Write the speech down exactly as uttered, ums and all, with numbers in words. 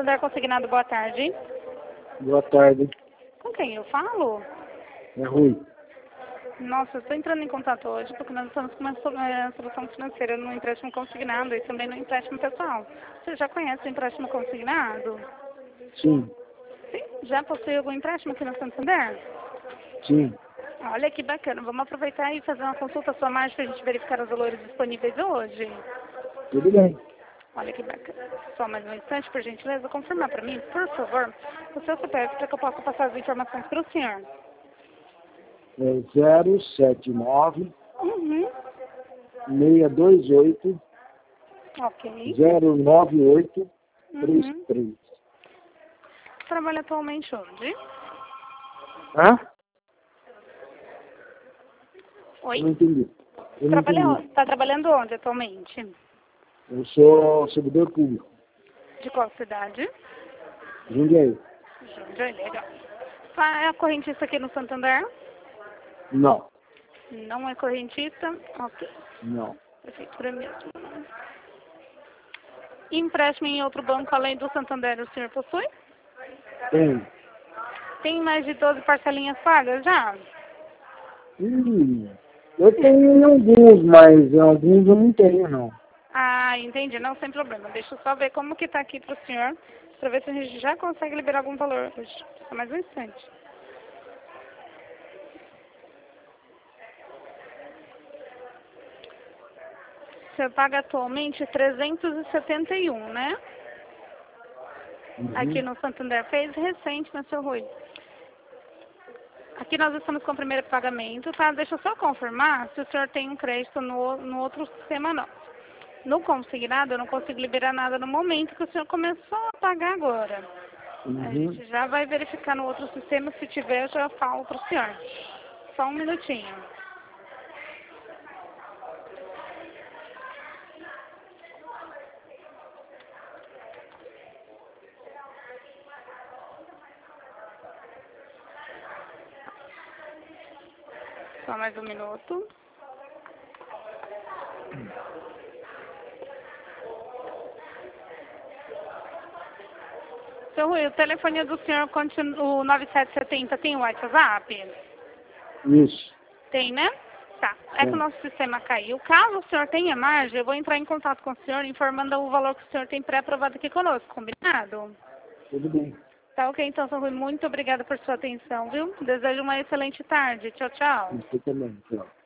Santander Consignado, boa tarde. Boa tarde. Com quem eu falo? É Rui. Nossa, eu estou entrando em contato hoje porque nós estamos com uma so- eh, solução financeira no empréstimo consignado e também no empréstimo pessoal. Você já conhece o empréstimo consignado? Sim, Sim. Já possui algum empréstimo aqui no Santander? sim. Olha que bacana. Vamos aproveitar e fazer uma consulta à sua margem para a gente verificar os valores disponíveis hoje. Tudo bem. Olha que bacana. Só mais um instante, por gentileza, confirmar para mim, por favor, o seu C P F para que eu possa passar as informações para o senhor. É zero sete nove, Uhum. seis dois oito, Ok. zero nove oito três Uhum. três. Trabalha atualmente onde? Hã? Oi? Eu não entendi. Eu não Trabalha, entendi. tá trabalhando onde atualmente? Eu sou servidor público. De qual cidade? Jundiaí. Jundiaí, legal. Ah, é a correntista aqui no Santander? Não, Não é correntista? Ok. não. Prefeitura mesmo. Empréstimo em outro banco além do Santander o senhor possui? Tem. Tem mais de doze parcelinhas pagas já? Hum, eu tenho em alguns, mas em alguns eu não tenho, não. Ah, entendi. Não, sem problema. Deixa eu só ver como que tá aqui pro senhor, pra ver se a gente já consegue liberar algum valor hoje. Só mais um instante. Você paga atualmente trezentos e setenta e um, né? Aqui Uhum. no Santander. Fez recente, né, seu Rui? Aqui nós estamos com o primeiro pagamento, tá? Deixa eu só confirmar se o senhor tem um crédito no, no outro sistema, não. No consignado, eu não consigo liberar nada no momento que o senhor começou a pagar agora. A Uhum. gente já vai verificar no outro sistema, se tiver eu já falo pro senhor. Só um minutinho. Só mais um minuto. Seu Rui, o telefone do senhor continua, o nove sete sete zero, tem o WhatsApp? Isso. Tem, né? Tá. É que o Tem. nosso sistema caiu. Caso o senhor tenha margem, eu vou entrar em contato com o senhor informando o valor que o senhor tem pré-aprovado aqui conosco, combinado? Tudo bem. Tá ok, então, seu Rui, muito obrigada por sua atenção, viu? Desejo uma excelente tarde. Tchau, tchau. Você também. Tchau.